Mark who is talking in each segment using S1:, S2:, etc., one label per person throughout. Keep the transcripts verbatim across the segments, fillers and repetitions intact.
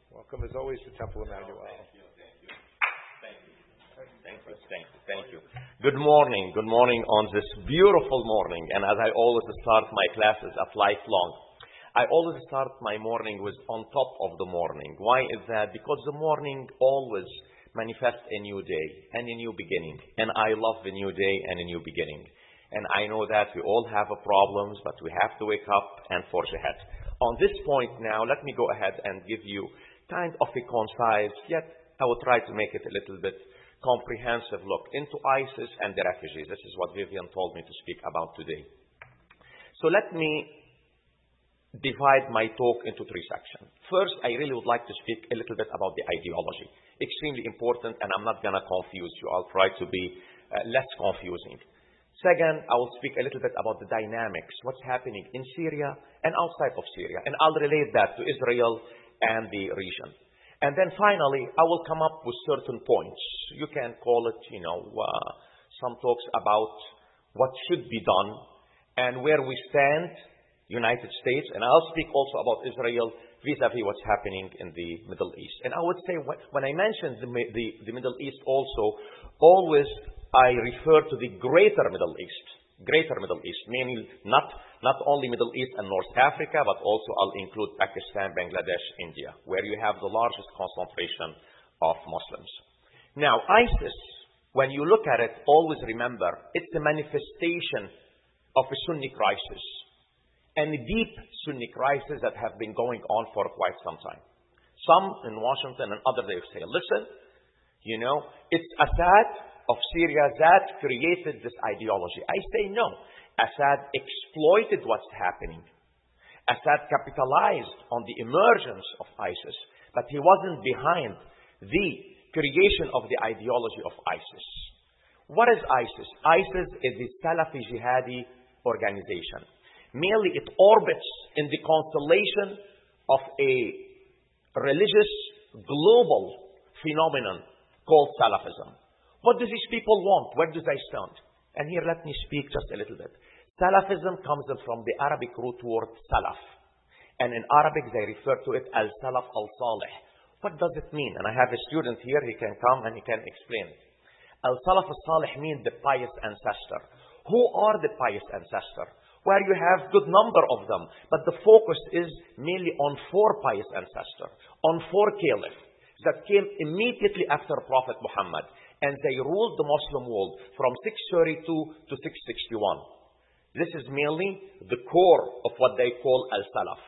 S1: Welcome as always to Temple Emmanuel.
S2: Thank you, thank you. Thank you. Thank you, thank you, thank you. Good morning, good morning on this beautiful morning. And as I always start my classes at Lifelong, I always start my morning with on top of the morning. Why is that? Because the morning always manifests a new day and a new beginning. And I love the new day and a new beginning. And I know that we all have a problems, but we have to wake up and forge ahead. On this point now, let me go ahead and give you kind of a concise, yet I will try to make it a little bit comprehensive look into ISIS and the refugees. This is what Vivian told me to speak about today. So let me divide my talk into three sections. First, I really would like to speak a little bit about the ideology. Extremely important, and I'm not going to confuse you. I'll try to be uh, less confusing. Second, I will speak a little bit about the dynamics, what's happening in Syria and outside of Syria. And I'll relate that to Israel and the region. And then finally, I will come up with certain points. You can call it, you know, uh, some talks about what should be done and where we stand, United States. And I'll speak also about Israel vis-a-vis what's happening in the Middle East. And I would say when I mention the, the, the Middle East also, always I refer to the greater Middle East. Greater Middle East, meaning not, not only Middle East and North Africa, but also I'll include Pakistan, Bangladesh, India, where you have the largest concentration of Muslims. Now, ISIS, when you look at it, always remember, it's a manifestation of a Sunni crisis, and a deep Sunni crisis that have been going on for quite some time. Some in Washington and others, they say, listen, you know, it's Assad of Syria that created this ideology. I say no. Assad exploited what's happening. Assad capitalized on the emergence of ISIS, but he wasn't behind the creation of the ideology of ISIS. What is ISIS? ISIS is the Salafi jihadi organization. Mainly it orbits in the constellation of a religious global phenomenon called Salafism. What do these people want? Where do they stand? And here let me speak just a little bit. Salafism comes from the Arabic root word salaf. And in Arabic they refer to it as salaf al-salih. What does it mean? And I have a student here, he can come and he can explain it. Al-salaf al-salih means the pious ancestor. Who are the pious ancestor? Where you have good number of them. But the focus is mainly on four pious ancestors. On four caliphs that came immediately after Prophet Muhammad. And they ruled the Muslim world from six thirty-two to six sixty-one. This is mainly the core of what they call Al-Salaf.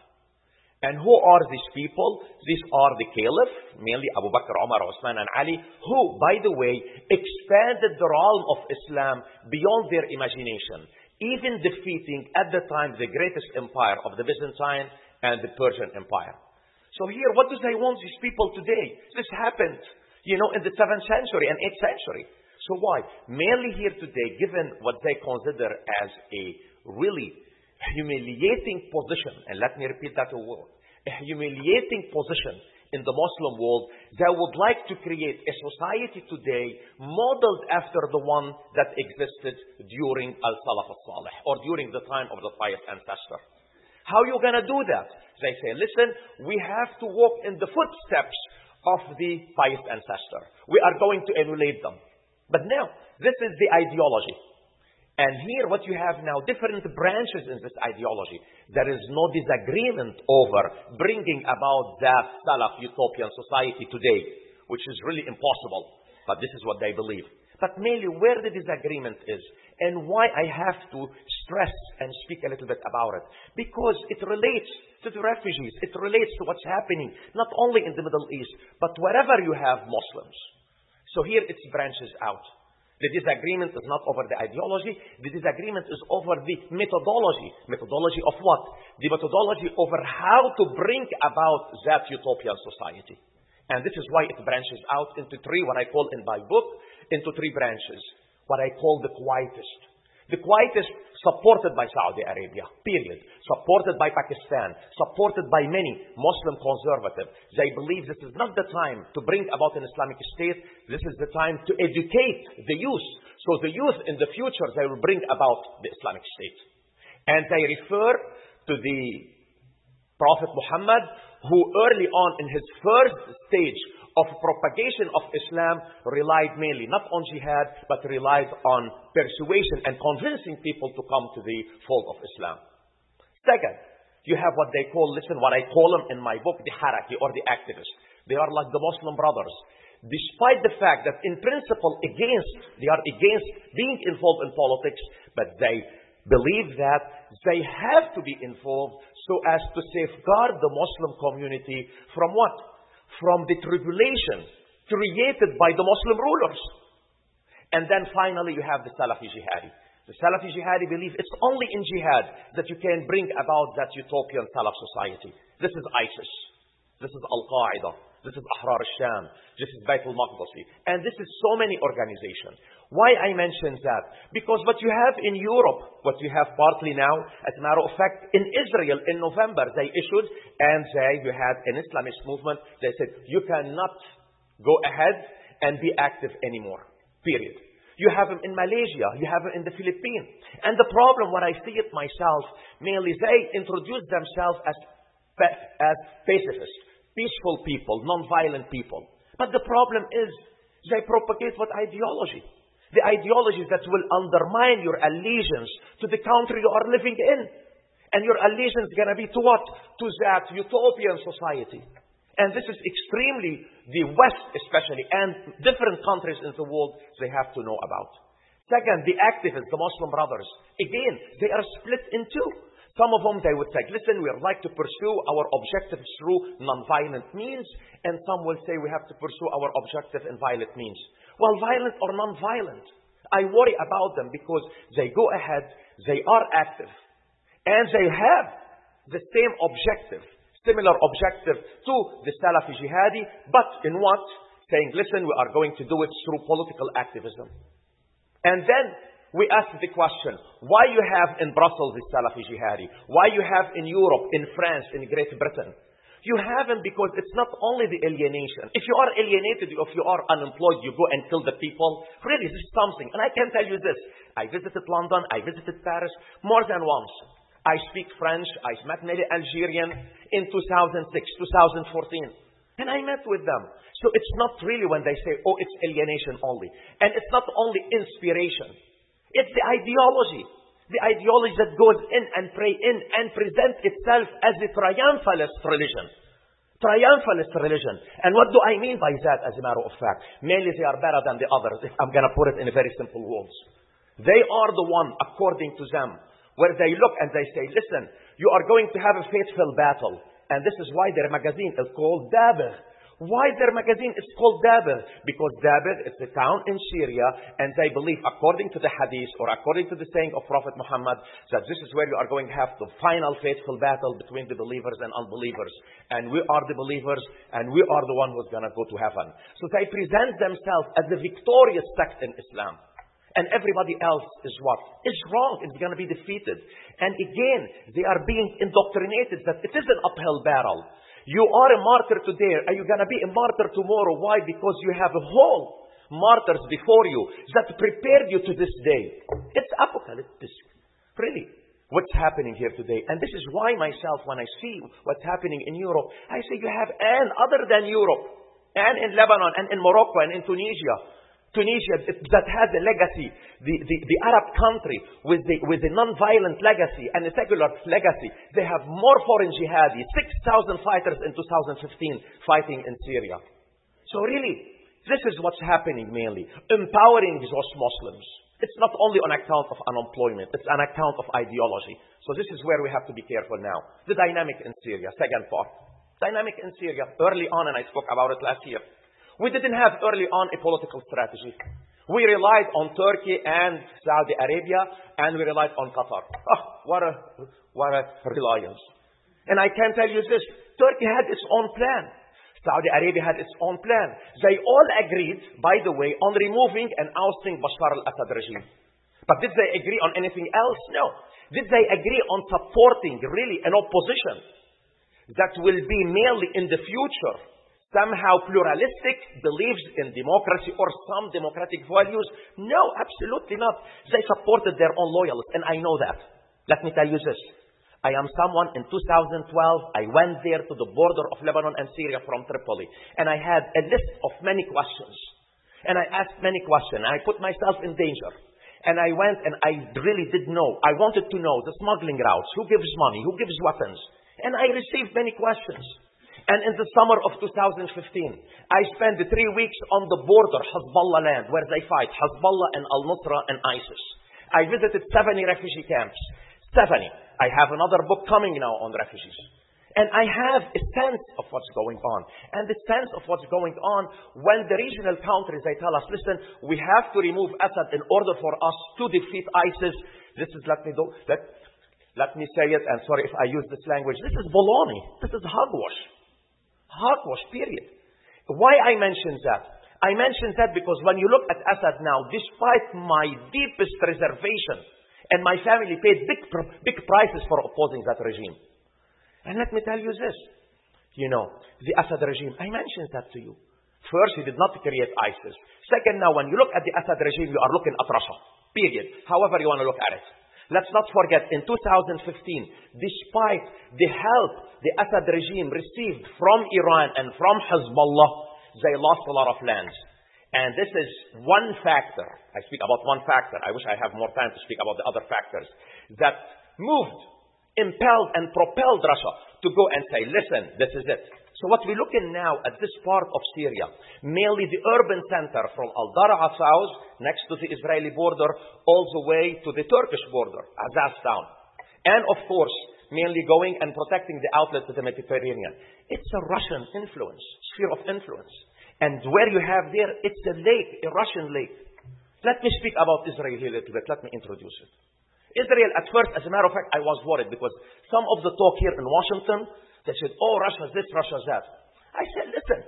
S2: And who are these people? These are the caliph, mainly Abu Bakr, Umar, Uthman, and Ali, who, by the way, expanded the realm of Islam beyond their imagination, even defeating at the time the greatest empire of the Byzantine and the Persian Empire. So here, what do they want these people today? This happened, you know, in the seventh century and eighth century. So why? Mainly here today, given what they consider as a really humiliating position, and let me repeat that word, a humiliating position in the Muslim world, they would like to create a society today modeled after the one that existed during Al-Salaf al-Salih, or during the time of the pious ancestor. How are you going to do that? They say, listen, we have to walk in the footsteps of the pious ancestor. We are going to emulate them. But now, this is the ideology. And here what you have now, different branches in this ideology. There is no disagreement over bringing about that Salaf utopian society today, which is really impossible. But this is what they believe. But mainly where the disagreement is, and why I have to stress and speak a little bit about it. Because it relates to the refugees. It relates to what's happening, not only in the Middle East, but wherever you have Muslims. So here it branches out. The disagreement is not over the ideology. The disagreement is over the methodology. Methodology of what? The methodology over how to bring about that utopian society. And this is why it branches out into three, what I call in my book, into three branches. What I call the quietist. The quietist supported by Saudi Arabia, period. Supported by Pakistan, supported by many Muslim conservatives. They believe this is not the time to bring about an Islamic state. This is the time to educate the youth. So the youth in the future, they will bring about the Islamic state. And they refer to the Prophet Muhammad, who early on in his first stage of propagation of Islam relied mainly not on jihad, but relied on persuasion and convincing people to come to the fold of Islam. Second, you have what they call, listen, what I call them in my book, the haraki or the activists. They are like the Muslim Brothers. Despite the fact that in principle against, they are against being involved in politics, but they believe that they have to be involved so as to safeguard the Muslim community from what? From the tribulation created by the Muslim rulers. And then finally you have the Salafi Jihadi. The Salafi Jihadi believe it's only in jihad that you can bring about that utopian Salaf society. This is ISIS. This is Al-Qaeda. This is Ahrar al-Sham. This is Bayt al-Maqdisi. And this is so many organizations. Why I mention that? Because what you have in Europe, what you have partly now, as a matter of fact, in Israel in November, they issued, and they, you had an Islamist movement, they said, you cannot go ahead and be active anymore. Period. You have them in Malaysia. You have them in the Philippines. And the problem, when I see it myself, mainly they introduce themselves as, as pacifists, peaceful people, non-violent people. But the problem is, they propagate what ideology? The ideologies that will undermine your allegiance to the country you are living in. And your allegiance is going to be to what? To that utopian society. And this is extremely, the West especially, and different countries in the world, they have to know about. Second, the activists, the Muslim Brothers. Again, they are split in two. Some of them, they would say, listen, we would like to pursue our objectives through non-violent means. And some will say we have to pursue our objective in violent means. Well, violent or non-violent, I worry about them because they go ahead, they are active, and they have the same objective, similar objective to the Salafi Jihadi, but in what? Saying, listen, we are going to do it through political activism. And then we ask the question, why you have in Brussels the Salafi Jihadi? Why you have in Europe, in France, in Great Britain? You have them because it's not only the alienation. If you are alienated, if you are unemployed, you go and kill the people. Really, this is something. And I can tell you this. I visited London. I visited Paris more than once. I speak French. I met many Algerians in two thousand six, two thousand fourteen. And I met with them. So it's not really when they say, oh, it's alienation only. And it's not only inspiration. It's the ideology. The ideology that goes in and pray in and presents itself as a triumphalist religion. Triumphalist religion. And what do I mean by that, as a matter of fact? Mainly they are better than the others. I'm going to put it in a very simple words. They are the one, according to them, where they look and they say, listen, you are going to have a fateful battle. And this is why their magazine is called Dabir. Why their magazine is called Dabir? Because Dabir is a town in Syria, and they believe, according to the hadith, or according to the saying of Prophet Muhammad, that this is where you are going to have the final fateful battle between the believers and unbelievers. And we are the believers, and we are the one who's going to go to heaven. So they present themselves as the victorious sect in Islam. And everybody else is what? Is wrong. It's going to be defeated. And again, they are being indoctrinated that it is an uphill battle. You are a martyr today. Are you going to be a martyr tomorrow? Why? Because you have a whole martyrs before you that prepared you to this day. It's apocalyptic. Really. What's happening here today. And this is why myself, when I see what's happening in Europe, I say you have, and other than Europe, and in Lebanon, and in Morocco, and in Tunisia, Tunisia that has a legacy, the, the, the Arab country with the, with the non-violent legacy and the secular legacy, they have more foreign jihadi, six thousand fighters in two thousand fifteen fighting in Syria. So really, this is what's happening mainly, empowering those Muslims. It's not only on account of unemployment, it's on account of ideology. So this is where we have to be careful now. The dynamic in Syria, second part. Dynamic in Syria, early on, and I spoke about it last year. We didn't have early on a political strategy. We relied on Turkey and Saudi Arabia, and we relied on Qatar. Oh, what a, what a reliance. And I can tell you this, Turkey had its own plan. Saudi Arabia had its own plan. They all agreed, by the way, on removing and ousting Bashar al-Assad regime. But did they agree on anything else? No. Did they agree on supporting really an opposition that will be merely in the future somehow pluralistic, believes in democracy or some democratic values? No, absolutely not. They supported their own loyalists, and I know that. Let me tell you this. I am someone in two thousand twelve, I went there to the border of Lebanon and Syria from Tripoli. And I had a list of many questions. And I asked many questions. I put myself in danger. And I went and I really did know. I wanted to know the smuggling routes. Who gives money? Who gives weapons? And I received many questions. And in the summer of two thousand fifteen, I spent three weeks on the border, Hezbollah land, where they fight. Hezbollah and Al-Nusra and ISIS. I visited seventy refugee camps. seventy. I have another book coming now on refugees. And I have a sense of what's going on. And the sense of what's going on when the regional countries, they tell us, listen, we have to remove Assad in order for us to defeat ISIS. This is, let me do, let, let me say it, and sorry if I use this language. This is baloney. This is hogwash. Hogwash, period. Why I mention that? I mention that because when you look at Assad now, despite my deepest reservation, and my family paid big, big prices for opposing that regime. And let me tell you this. You know, the Assad regime, I mentioned that to you. First, he did not create ISIS. Second, now, when you look at the Assad regime, you are looking at Russia. Period. However you want to look at it. Let's not forget, in two thousand fifteen, despite the help the Assad regime received from Iran and from Hezbollah, they lost a lot of lands. And this is one factor. I speak about one factor. I wish I have more time to speak about the other factors. That moved, impelled, and propelled Russia to go and say, listen, this is it. So what we're looking now at this part of Syria, mainly the urban center from Al-Dar'a south, next to the Israeli border, all the way to the Turkish border, Azaz town. And of course, mainly going and protecting the outlet to the Mediterranean. It's a Russian influence, sphere of influence. And where you have there, it's a lake, a Russian lake. Let me speak about Israel here a little bit. Let me introduce it. Israel, at first, as a matter of fact, I was worried because some of the talk here in Washington, they said, oh, Russia's this, Russia's that. I said, listen,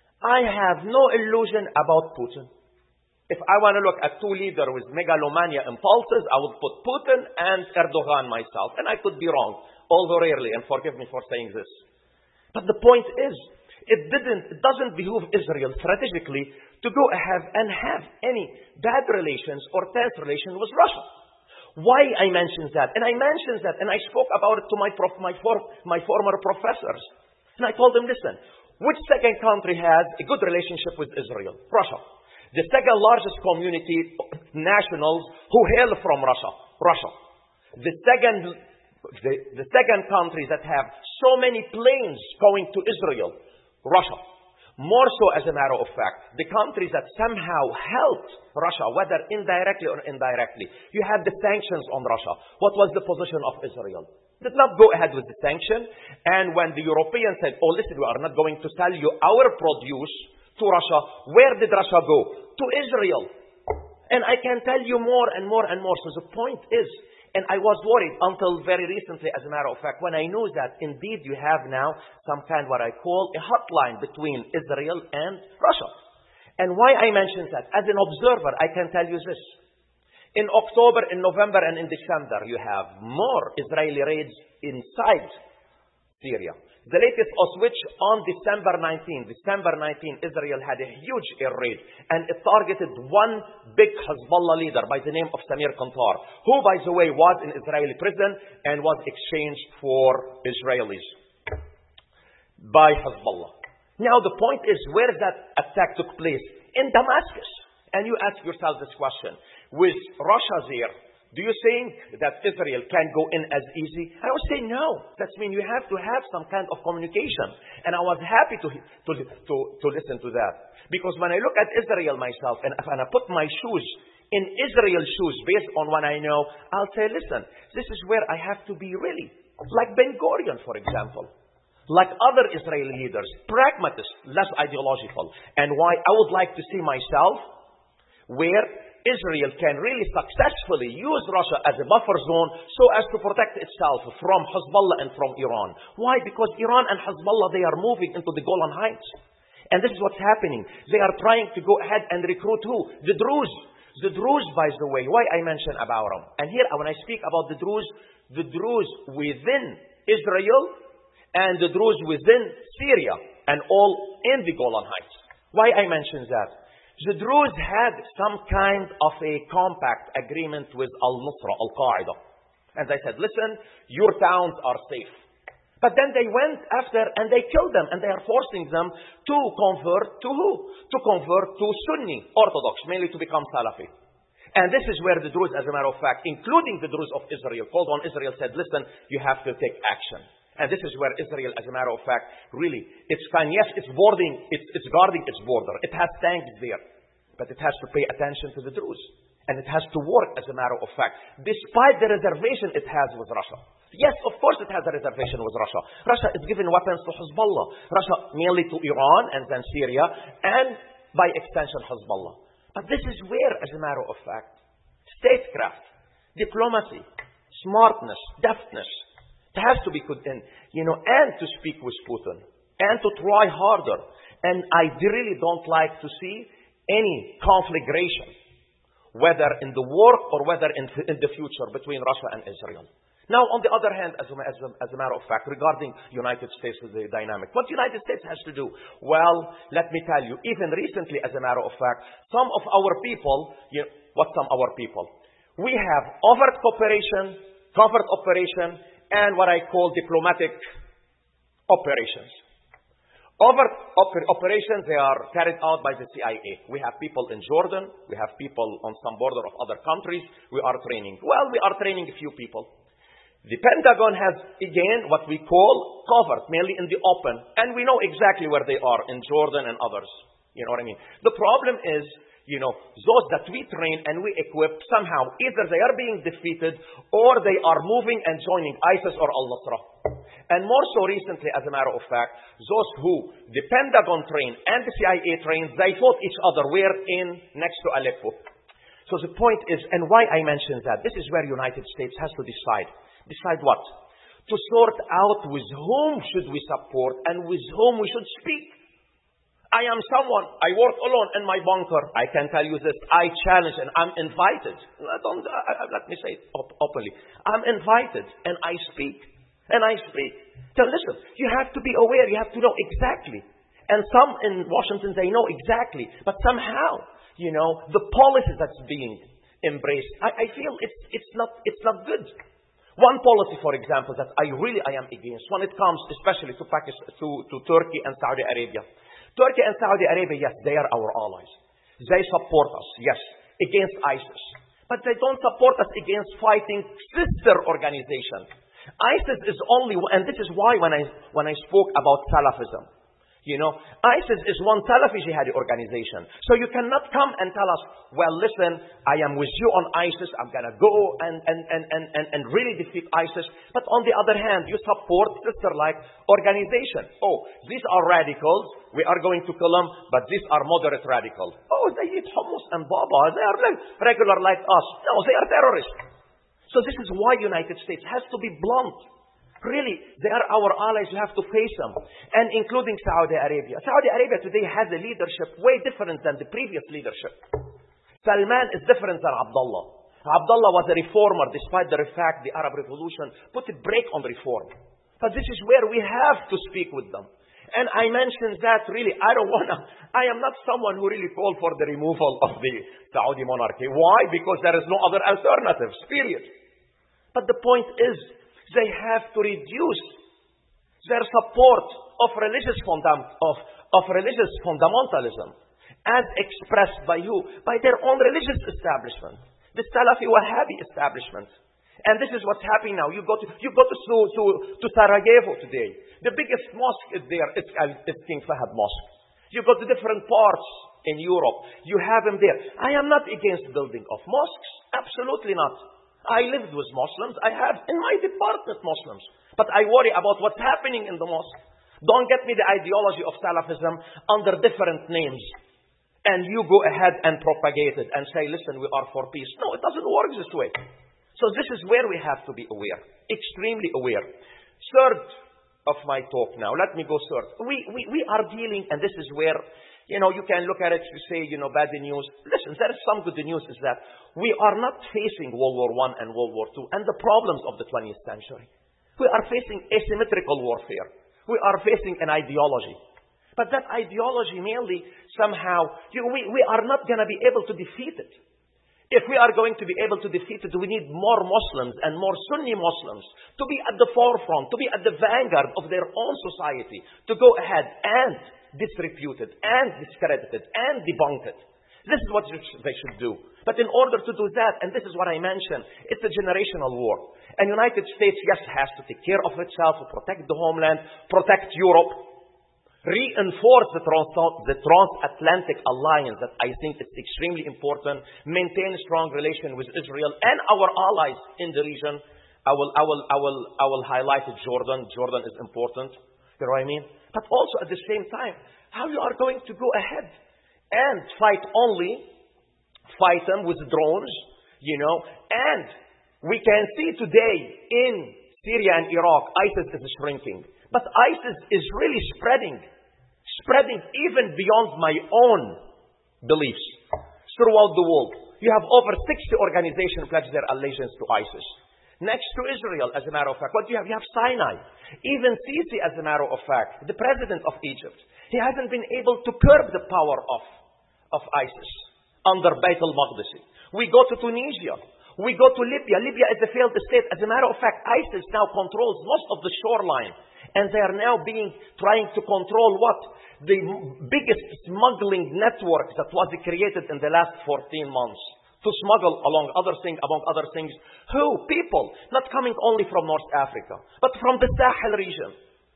S2: I have no illusion about Putin. If I want to look at two leaders with megalomania impulses, I would put Putin and Erdogan myself. And I could be wrong, although rarely, and forgive me for saying this. But the point is, It didn't, it doesn't behoove Israel strategically to go ahead and have any bad relations or tense relations with Russia. Why I mentioned that? And I mentioned that, and I spoke about it to my prof, my, for, my former professors. And I told them, listen, which second country has a good relationship with Israel? Russia. The second largest community, nationals who hail from Russia. Russia. The second, the, the second country that have so many planes going to Israel. Russia. More so, as a matter of fact, the countries that somehow helped Russia, whether indirectly or indirectly, you had the sanctions on Russia. What was the position of Israel? Did not go ahead with the sanction. And when the Europeans said, oh, listen, we are not going to sell you our produce to Russia, where did Russia go? To Israel. And I can tell you more and more and more. So the point is, and I was worried until very recently, as a matter of fact, when I knew that indeed you have now some kind what I call a hotline between Israel and Russia. And why I mentioned that? As an observer, I can tell you this. In October, in November, and in December, you have more Israeli raids inside Syria. The latest of which on December nineteenth, December nineteenth, Israel had a huge air raid. And it targeted one big Hezbollah leader by the name of Samir Kantar, who, by the way, was in Israeli prison and was exchanged for Israelis by Hezbollah. Now the point is, where that attack took place? In Damascus. And you ask yourself this question. With Russia there, do you think that Israel can go in as easy? I would say no. That means you have to have some kind of communication. And I was happy to, to, to, to listen to that. Because when I look at Israel myself, and if I put my shoes in Israel's shoes based on what I know, I'll say, listen, this is where I have to be really. Like Ben Gurion, for example. Like other Israeli leaders. Pragmatist, less ideological. And why I would like to see myself where Israel can really successfully use Russia as a buffer zone so as to protect itself from Hezbollah and from Iran. Why? Because Iran and Hezbollah, they are moving into the Golan Heights. And this is what's happening. They are trying to go ahead and recruit who? The Druze. The Druze, by the way, why I mention about them. And here, when I speak about the Druze, the Druze within Israel and the Druze within Syria and all in the Golan Heights. Why I mention that? The Druze had some kind of a compact agreement with Al-Nusra, Al-Qaeda. And they said, listen, your towns are safe. But then they went after and they killed them, and they are forcing them to convert to who? To convert to Sunni Orthodox, mainly to become Salafi. And this is where the Druze, as a matter of fact, including the Druze of Israel, called on Israel, said, listen, you have to take action. And this is where Israel, as a matter of fact, really, it's fine. Yes, it's boarding, it's, it's guarding its border. It has tanks there. But it has to pay attention to the Druze. And it has to work, as a matter of fact, despite the reservation it has with Russia. Yes, of course it has a reservation with Russia. Russia is giving weapons to Hezbollah. Russia mainly to Iran and then Syria, and by extension Hezbollah. But this is where, as a matter of fact, statecraft, diplomacy, smartness, deftness, it has to be put in, you know, and to speak with Putin, and to try harder. And I really don't like to see any conflagration, whether in the war or whether in, in the future between Russia and Israel. Now, on the other hand, as a, as, a, as a matter of fact, regarding United States with the dynamic, what United States has to do? Well, let me tell you, even recently, as a matter of fact, some of our people, you know, what some our people? We have overt cooperation, covert operation, and what I call diplomatic operations. Overt oper operations, they are carried out by the C I A. We have people in Jordan. We have people on some border of other countries. We are training. Well, we are training a few people. The Pentagon has, again, what we call covert, mainly in the open. And we know exactly where they are, in Jordan and others. You know what I mean? The problem is, you know, those that we train and we equip, somehow, either they are being defeated or they are moving and joining ISIS or Al-Nusra. And more so recently, as a matter of fact, those who the Pentagon trained and the C I A trained, they fought each other where in next to Aleppo. So the point is, and why I mentioned that, this is where United States has to decide. Decide what? To sort out with whom should we support and with whom we should speak. I am someone, I work alone in my bunker. I can tell you this, I challenge and I'm invited. Don't, uh, let me say it op openly. I'm invited and I speak. And I speak. So listen, you have to be aware, you have to know exactly. And some in Washington, they know exactly. But somehow, you know, the policy that's being embraced, I, I feel it's, it's, not, it's not good. One policy, for example, that I really I am against, when it comes especially to Pakistan, to, to Turkey and Saudi Arabia. Turkey and Saudi Arabia, yes, they are our allies. They support us, yes, against ISIS. But they don't support us against fighting sister organizations. ISIS is only, and this is why when I, when I spoke about Salafism, you know, ISIS is one Salafi jihadi organization. So you cannot come and tell us, well, listen, I am with you on ISIS. I'm going to go and, and, and, and, and, and really defeat ISIS. But on the other hand, you support sister-like organization. Oh, these are radicals. We are going to kill them, but these are moderate radicals. Oh, they eat hummus and baba. They are regular like us. No, they are terrorists. So this is why United States has to be blunt. Really, they are our allies. You have to face them. And including Saudi Arabia. Saudi Arabia today has a leadership way different than the previous leadership. Salman is different than Abdullah. Abdullah was a reformer despite the fact the Arab Revolution put a break on reform. But this is where we have to speak with them. And I mentioned that really, I don't want to, I am not someone who really called for the removal of the Saudi monarchy. Why? Because there is no other alternatives, period. But the point is, they have to reduce their support of religious fundam of, of religious fundamentalism as expressed by who? By their own religious establishment. The Salafi Wahhabi establishment. And this is what's happening now. You go to, you go to, to, to Sarajevo today. The biggest mosque is there. It's, it's King Fahd Mosque. You go to different parts in Europe. You have them there. I am not against building of mosques. Absolutely not. I lived with Muslims. I have in my department Muslims. But I worry about what's happening in the mosque. Don't get me the ideology of Salafism under different names. And you go ahead and propagate it and say, listen, we are for peace. No, it doesn't work this way. So this is where we have to be aware. Extremely aware. Third of my talk now. Let me go third. We, we, we are dealing, and this is where, you know, you can look at it to say, you know, bad news. Listen, there is some good news is that we are not facing World War One and World War Two and the problems of the twentieth century. We are facing asymmetrical warfare. We are facing an ideology. But that ideology mainly somehow, you know, we, we are not going to be able to defeat it. If we are going to be able to defeat it, we need more Muslims and more Sunni Muslims to be at the forefront, to be at the vanguard of their own society, to go ahead and disrepute it, and discredit it, and debunk it. This is what they should do. But in order to do that, and this is what I mentioned, it's a generational war. And United States, yes, has to take care of itself, to protect the homeland, protect Europe, reinforce the, trans- the transatlantic alliance that I think is extremely important, maintain a strong relation with Israel and our allies in the region. I will, I will, I will, I will highlight Jordan. Jordan is important. You know what I mean? But also at the same time, how you are going to go ahead and fight only, fight them with drones, you know, and we can see today in Syria and Iraq, ISIS is shrinking. But ISIS is really spreading, spreading even beyond my own beliefs throughout the world. You have over sixty organizations pledge their allegiance to ISIS. Next to Israel, as a matter of fact, what do you have? You have Sinai. Even Sisi, as a matter of fact, the president of Egypt, he hasn't been able to curb the power of, of ISIS under Beit al-Maqdisi. We go to Tunisia. We go to Libya. Libya is a failed state. As a matter of fact, ISIS now controls most of the shoreline. And they are now being, trying to control what? The biggest smuggling network that was created in the last fourteen months. To smuggle along other things, among other things. Who? People. Not coming only from North Africa, but from the Sahel region.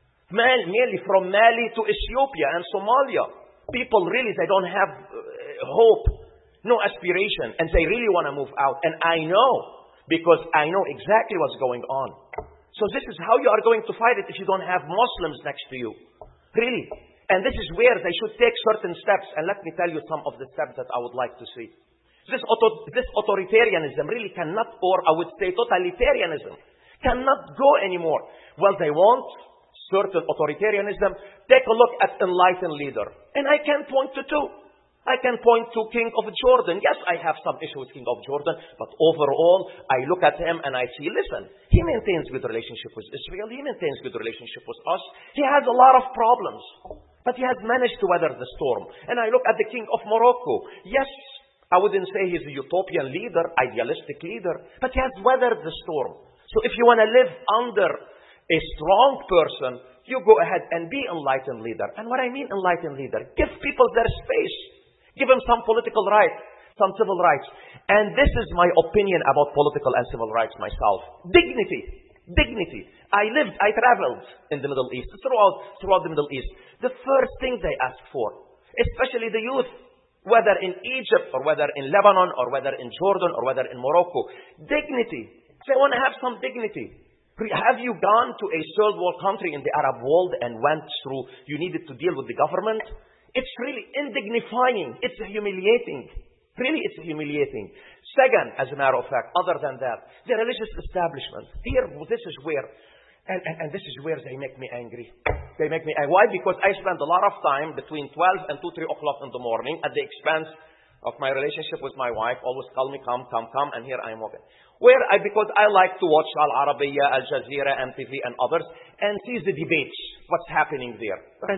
S2: Mainly from Mali to Ethiopia and Somalia. People really, they don't have uh, hope, no aspiration, and they really want to move out. And I know, because I know exactly what's going on. So this is how you are going to fight it if you don't have Muslims next to you. Really. And this is where they should take certain steps. And let me tell you some of the steps that I would like to see. This, auto, this authoritarianism really cannot, or I would say totalitarianism, cannot go anymore. Well, they want certain authoritarianism. Take a look at enlightened leader. And I can point to two. I can point to King of Jordan. Yes, I have some issue with King of Jordan, but overall, I look at him and I see, listen, he maintains good relationship with Israel. He maintains good relationship with us. He has a lot of problems, but he has managed to weather the storm. And I look at the King of Morocco. Yes, I wouldn't say he's a utopian leader, idealistic leader, but he has weathered the storm. So if you want to live under a strong person, you go ahead and be enlightened leader. And what I mean enlightened leader, give people their space. Give them some political rights, some civil rights. And this is my opinion about political and civil rights myself. Dignity. Dignity. I lived, I traveled in the Middle East, throughout, throughout the Middle East. The first thing they ask for, especially the youth, whether in Egypt or whether in Lebanon or whether in Jordan or whether in Morocco, dignity. They want to have some dignity. Have you gone to a third world country in the Arab world and went through, you needed to deal with the government? It's really indignifying. It's humiliating. Really, it's humiliating. Second, as a matter of fact, other than that, the religious establishment. Here, this is where, and, and, and this is where they make me angry. They make me angry. Why? Because I spend a lot of time between twelve and two, three o'clock in the morning at the expense of my relationship with my wife. Always call me, come, come, come, and here I am walking. Where I, because I like to watch Al Arabiya, Al Jazeera, M T V, and others, and see the debates, what's happening there.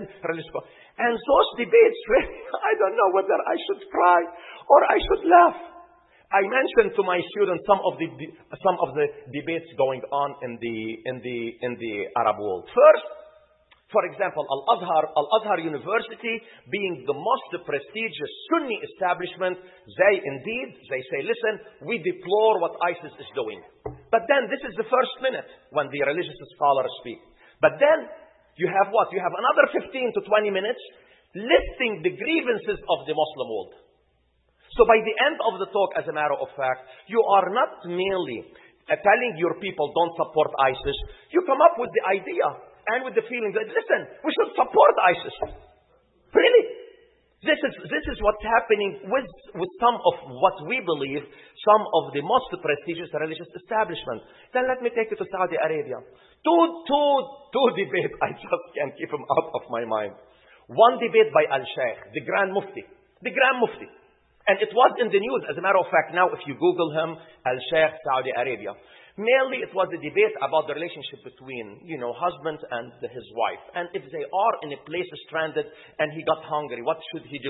S2: And those debates, really, I don't know whether I should cry or I should laugh. I mentioned to my students some of the some of the debates going on in the in the in the Arab world. First, for example, Al-Azhar, Al-Azhar University being the most prestigious Sunni establishment, they indeed, they say, listen, we deplore what ISIS is doing. But then this is the first minute when the religious scholars speak. But then you have what? You have another fifteen to twenty minutes listing the grievances of the Muslim world. So by the end of the talk, as a matter of fact, you are not merely uh, telling your people don't support ISIS. You come up with the idea and with the feeling that, listen, we should support ISIS. Really? This is, this is what's happening with, with some of what we believe, some of the most prestigious religious establishments. Then let me take you to Saudi Arabia. Two, two, two debates, I just can't keep them out of my mind. One debate by Al-Sheikh, the Grand Mufti. The Grand Mufti. And it was in the news, as a matter of fact, now if you Google him, Al-Sheikh, Saudi Arabia. Mainly it was a debate about the relationship between, you know, husband and his wife. And if they are in a place stranded and he got hungry, what should he do?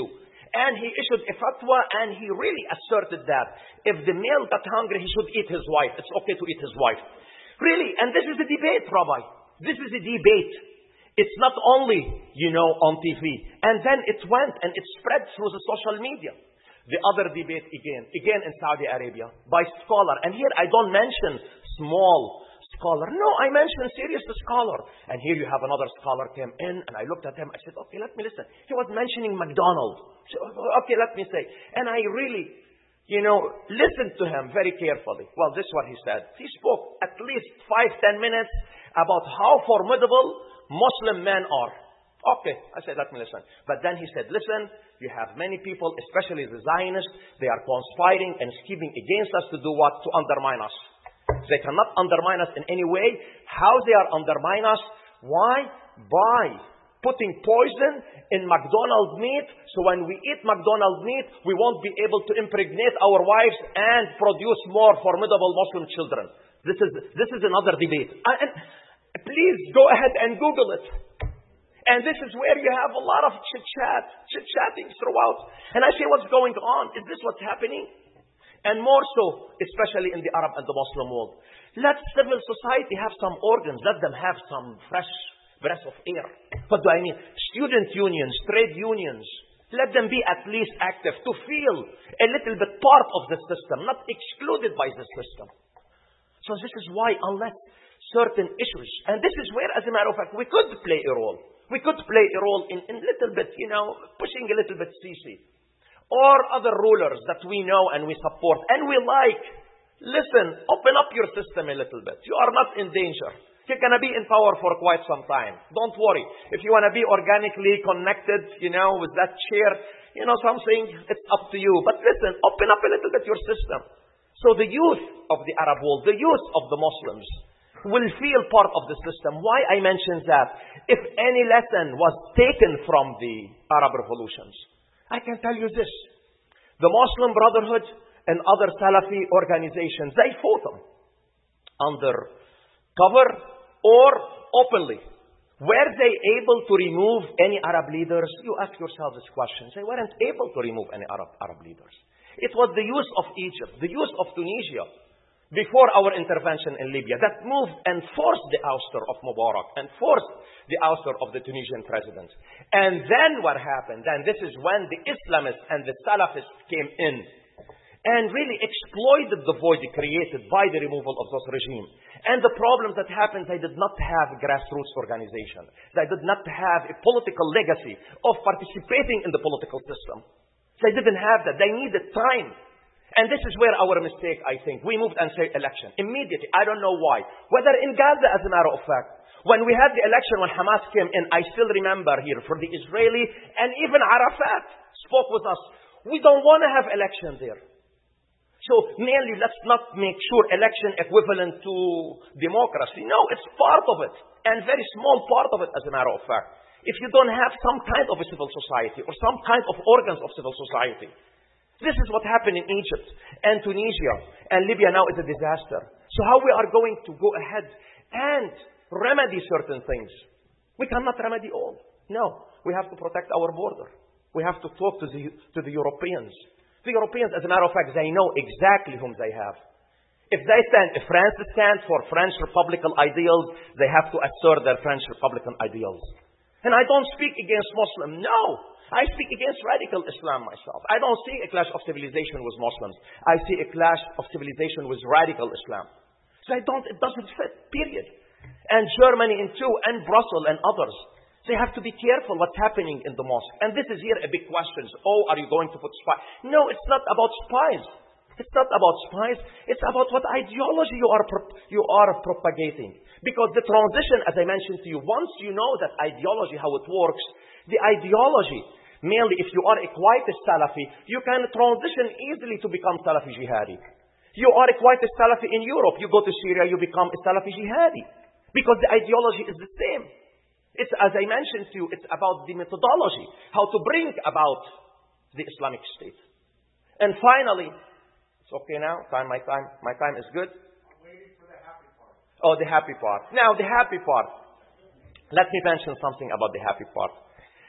S3: And he issued a fatwa, and he really asserted that if the male got hungry, he should eat his wife. It's okay to eat his wife. Really, and this is a debate, Rabbi. This is a debate. It's not only, you know, on T V. And then it went and it spread through the social media. The other debate again, again in Saudi Arabia, by scholar. And here I don't mention small scholar. No, I mentioned serious scholar. And here you have another scholar came in, and I looked at him. I said, okay, let me listen. He was mentioning McDonald's. So, okay, let me say. And I really, you know, listened to him very carefully. Well, this is what he said. He spoke at least five, ten minutes about how formidable Muslim men are. Okay, I said, let me listen. But then he said, listen, you have many people, especially the Zionists, they are conspiring and scheming against us to do what? To undermine us. They cannot undermine us in any way. How they are undermine us? Why? By putting poison in McDonald's meat. So when we eat McDonald's meat, we won't be able to impregnate our wives and produce more formidable Muslim children. This is, this is another debate. And please go ahead and Google it. And this is where you have a lot of chit-chat, chit-chatting throughout. And I say, what's going on? Is this what's happening? And more so, especially in the Arab and the Muslim world. Let civil society have some organs. Let them have some fresh breath of air. What do I mean? Student unions, trade unions. Let them be at least active to feel a little bit part of the system, not excluded by the system. So this is why, unless certain issues, and this is where, as a matter of fact, we could play a role. We could play a role in a little bit, you know, pushing a little bit Sisi. Or other rulers that we know and we support and we like. Listen, open up your system a little bit. You are not in danger. You're going to be in power for quite some time. Don't worry. If you want to be organically connected, you know, with that chair, you know, something, it's up to you. But listen, open up a little bit your system. So the youth of the Arab world, the youth of the Muslims, will feel part of the system. Why I mentioned that? If any lesson was taken from the Arab revolutions, I can tell you this. The Muslim Brotherhood and other Salafi organizations, they fought them under cover or openly. Were they able to remove any Arab leaders? You ask yourself this question. They weren't able to remove any Arab, Arab leaders. It was the youth of Egypt, the youth of Tunisia, before our intervention in Libya, that moved and forced the ouster of Mubarak and forced the ouster of the Tunisian president. And then what happened? Then this is when the Islamists and the Salafists came in and really exploited the void created by the removal of those regimes. And the problems that happened, they did not have grassroots organization. They did not have a political legacy of participating in the political system. They didn't have that. They needed time. And this is where our mistake, I think. We moved and said election. Immediately. I don't know why. Whether in Gaza, as a matter of fact. When we had the election, when Hamas came in, I still remember here, for the Israeli, and even Arafat spoke with us. We don't want to have election there. So, mainly, let's not make sure election equivalent to democracy. No, it's part of it. And very small part of it, as a matter of fact. If you don't have some kind of a civil society, or some kind of organs of civil society. This is what happened in Egypt and Tunisia, and Libya now is a disaster. So how we are going to go ahead and remedy certain things? We cannot remedy all. No, we have to protect our border. We have to talk to the, to the Europeans. The Europeans, as a matter of fact, they know exactly whom they have. If they stand, if France stands for French Republican ideals, they have to assert their French Republican ideals. And I don't speak against Muslims. No. I speak against radical Islam myself. I don't see a clash of civilization with Muslims. I see a clash of civilization with radical Islam. So I don't, it doesn't fit, period. And Germany in two, and Brussels and others. They have to be careful what's happening in the mosque. And this is here a big question. Oh, are you going to put spies? No, it's not about spies. It's not about spies. It's about what ideology you are, you are propagating. Because the transition, as I mentioned to you, once you know that ideology, how it works, the ideology, mainly if you are a quietist Salafi, you can transition easily to become Salafi Jihadi. You are a quietist Salafi in Europe, you go to Syria, you become a Salafi Jihadi. Because the ideology is the same. It's, as I mentioned to you, it's about the methodology, how to bring about the Islamic State. And finally, it's okay now, time, my time, my time is good.
S1: I'm waiting for the happy part.
S3: Oh, the happy part. Now, the happy part. Let me mention something about the happy part.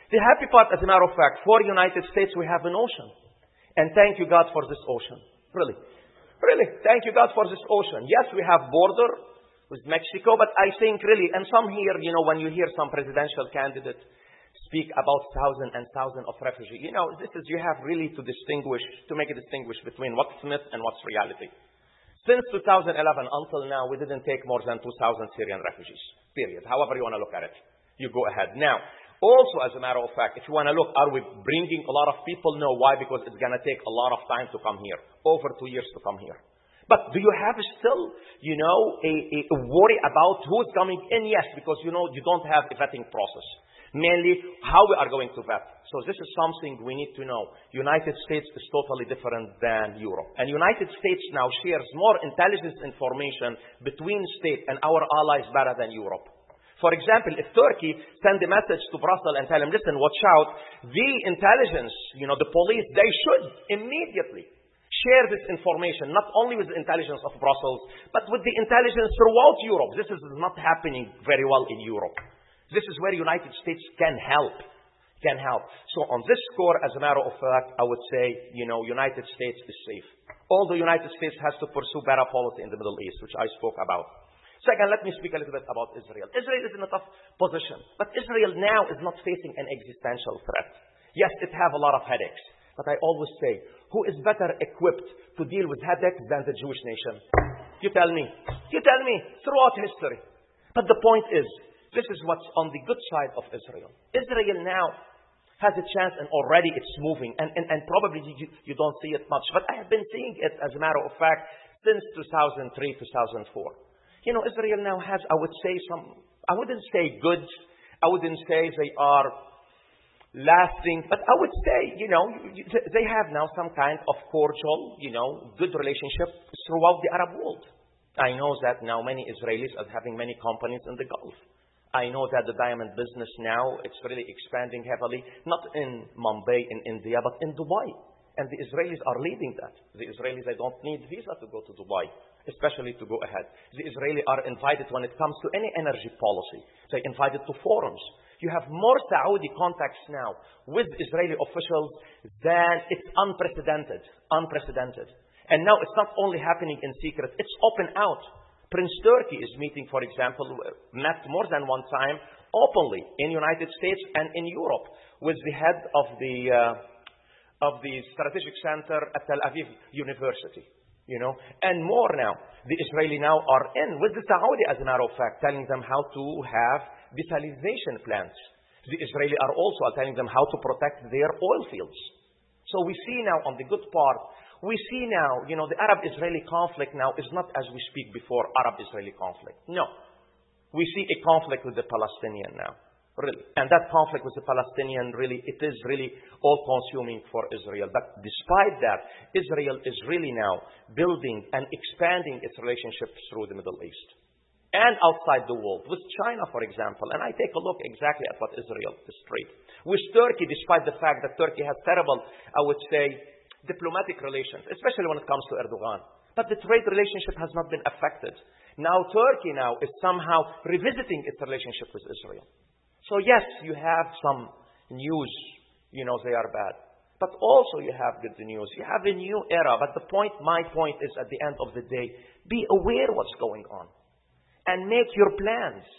S3: The happy part, as a matter of fact, for United States, we have an ocean. And thank you, God, for this ocean. Really. Really. Thank you, God, for this ocean. Yes, we have border with Mexico, but I think really, and some here, you know, when you hear some presidential candidate speak about thousand and thousand of refugees, you know, this is, you have really to distinguish, to make a distinguish between what's myth and what's reality. Since two thousand eleven until now, we didn't take more than two thousand Syrian refugees. Period. However you want to look at it. You go ahead. Now, also, as a matter of fact, if you want to look, are we bringing a lot of people? No. Why? Because it's going to take a lot of time to come here. Over two years to come here. But do you have still, you know, a, a worry about who's coming in? Yes, because, you know, you don't have a vetting process. Mainly, how we are going to vet. So this is something we need to know. United States is totally different than Europe. And United States now shares more intelligence information between states and our allies better than Europe. For example, if Turkey send a message to Brussels and tell them, listen, watch out, the intelligence, you know, the police, they should immediately share this information, not only with the intelligence of Brussels, but with the intelligence throughout Europe. This is not happening very well in Europe. This is where United States can help, can help. So on this score, as a matter of fact, I would say, you know, United States is safe. Although United States has to pursue better policy in the Middle East, which I spoke about. Second, let me speak a little bit about Israel. Israel is in a tough position, but Israel now is not facing an existential threat. Yes, it have a lot of headaches, but I always say, who is better equipped to deal with headaches than the Jewish nation? You tell me. You tell me, throughout history. But the point is, this is what's on the good side of Israel. Israel now has a chance, and already it's moving, and, and, and probably you, you don't see it much, but I have been seeing it, as a matter of fact, since two thousand three, two thousand four. You know, Israel now has, I would say, some, I wouldn't say goods, I wouldn't say they are lasting, but I would say, you know, they have now some kind of cordial, you know, good relationship throughout the Arab world. I know that now many Israelis are having many companies in the Gulf. I know that the diamond business now, it's really expanding heavily, not in Mumbai, in India, but in Dubai. And the Israelis are leading that. The Israelis, they don't need visa to go to Dubai, especially to go ahead. The Israelis are invited when it comes to any energy policy. They're invited to forums. You have more Saudi contacts now with Israeli officials than it's unprecedented. Unprecedented. And now it's not only happening in secret, it's open out. Prince Turkey is meeting, for example, met more than one time openly in United States and in Europe with the head of the uh, of the strategic center at Tel Aviv University, you know, and more now. The Israeli now are in with the Saudi, as a matter of fact, telling them how to have desalination plants. The Israeli are also telling them how to protect their oil fields. So we see now on the good part, we see now, you know, the Arab-Israeli conflict now is not as we speak before Arab-Israeli conflict. No. We see a conflict with the Palestinian now. Really. And that conflict with the Palestinian, really, it is really all-consuming for Israel. But despite that, Israel is really now building and expanding its relationships through the Middle East. And outside the world. With China, for example. And I take a look exactly at what Israel is trade. With Turkey, despite the fact that Turkey has terrible, I would say, diplomatic relations, especially when it comes to Erdogan. But the trade relationship has not been affected. Now Turkey now is somehow revisiting its relationship with Israel. So yes, you have some news, you know, they are bad. But also you have good news. You have a new era. But the point, my point is at the end of the day, be aware what's going on. And make your plans.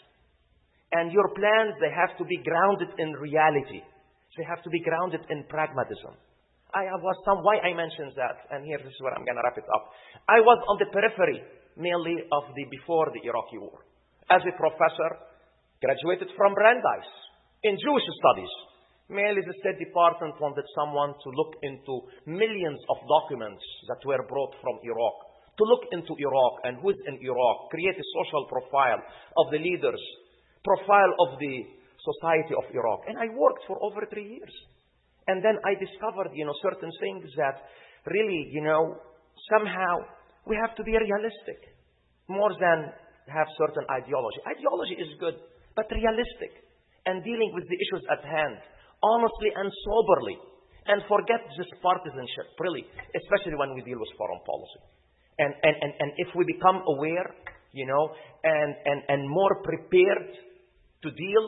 S3: And your plans, they have to be grounded in reality. They have to be grounded in pragmatism. I was some, why I mentioned that, and here this is where I'm going to wrap it up. I was on the periphery, mainly of the, before the Iraqi war. As a professor, graduated from Brandeis in Jewish studies. Mainly the State Department wanted someone to look into millions of documents that were brought from Iraq. To look into Iraq and who's in Iraq. Create a social profile of the leaders. Profile of the society of Iraq. And I worked for over three years. And then I discovered, you know, certain things that really, you know, somehow we have to be realistic. More than have certain ideology. Ideology is good. But realistic, and dealing with the issues at hand, honestly and soberly, and forget this partisanship, really, especially when we deal with foreign policy. And, and, and, and if we become aware, you know, and, and, and more prepared to deal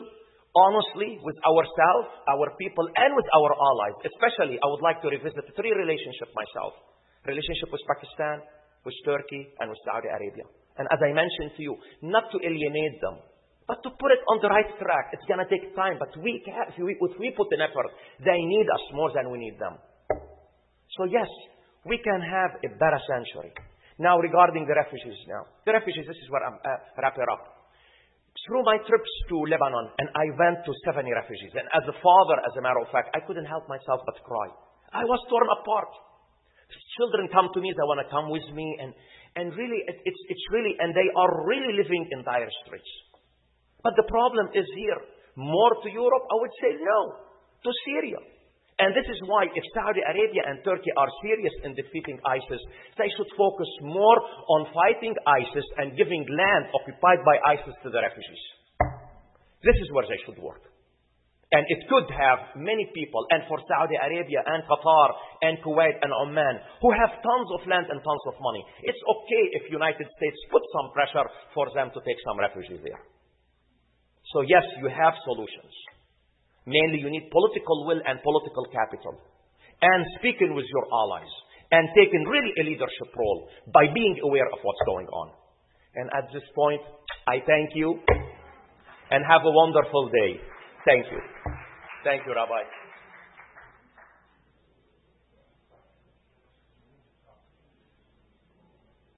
S3: honestly with ourselves, our people, and with our allies. Especially, I would like to revisit three relationships myself. Relationship with Pakistan, with Turkey, and with Saudi Arabia. And as I mentioned to you, not to alienate them, but to put it on the right track. It's going to take time, but we can, if we, if we put in effort, they need us more than we need them. So yes, we can have a better century. Now regarding the refugees now. The refugees, this is where I'm uh, wrap it up. Through my trips to Lebanon, and I went to seventy refugees, and as a father, as a matter of fact, I couldn't help myself but cry. I was torn apart. Children come to me, they want to come with me, and, and really, it, it's, it's really, and they are really living in dire straits. But the problem is here. More to Europe? I would say no. To Syria. And this is why if Saudi Arabia and Turkey are serious in defeating ISIS, they should focus more on fighting ISIS and giving land occupied by ISIS to the refugees. This is where they should work. And it could have many people, and for Saudi Arabia and Qatar and Kuwait and Oman, who have tons of land and tons of money. It's okay if United States put some pressure for them to take some refugees there. So yes, you have solutions. Mainly you need political will and political capital. And speaking with your allies. And taking really a leadership role by being aware of what's going on. And at this point, I thank you. And have a wonderful day. Thank you. Thank you, Rabbi.